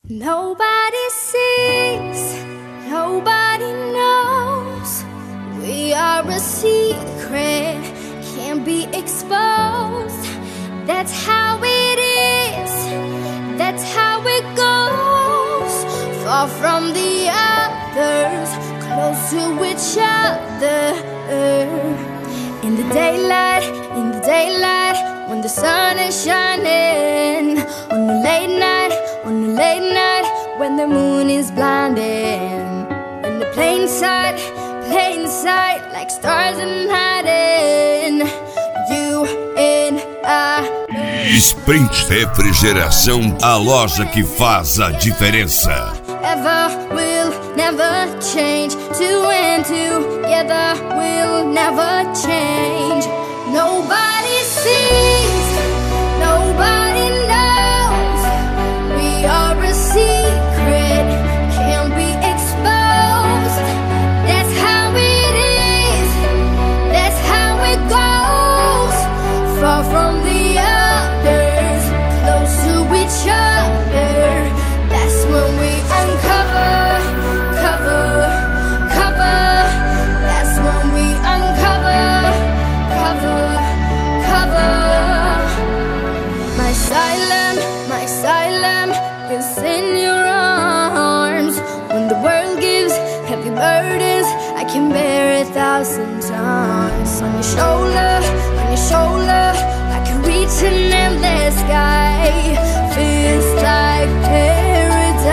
Nobody sees, nobody knows. We are a secret, can't be exposed. That's how it is, that's how it goes. Far from the others, close to each other. In the daylight, when the sun is shining. On the late night, when the moon is blinding. In the plain sight, like stars in hiding. You and I. Sprint Refrigeração, a loja que faz a diferença. Ever will never change. Two and together will never change. Nobody sees, nobody knows. We are a secret, can't be exposed. That's how it is, that's how it goes. Far from the others, close to each other. That's when we uncover, cover. That's when we uncover, cover. My asylum is in your arms. When the world gives heavy burdens, I can bear 1,000 times. On your shoulder, I can reach an endless sky. Feels like paradise.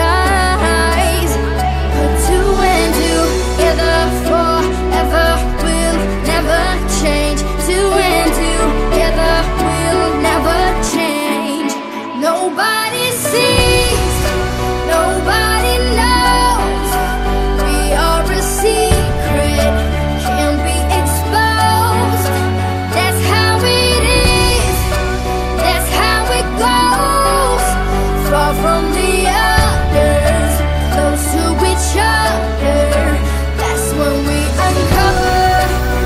Put two and together forever will never change. Two and together will never change. Nobody sees, nobody knows. We are a secret, can't be exposed. That's how it is, that's how it goes. Far from the others, close to each other. That's when we uncover,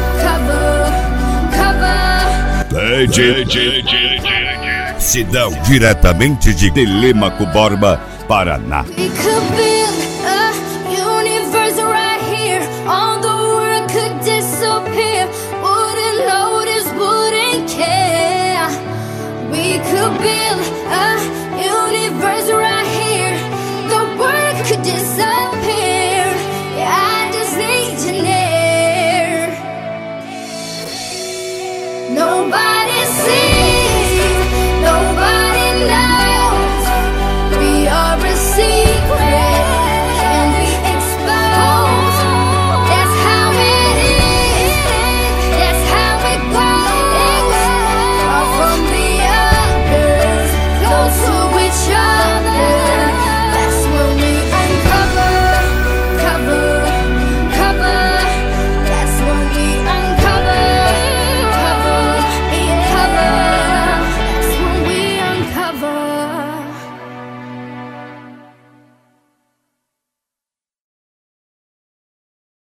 cover. Sidão, diretamente de Telêmaco Borba, Paraná. We could build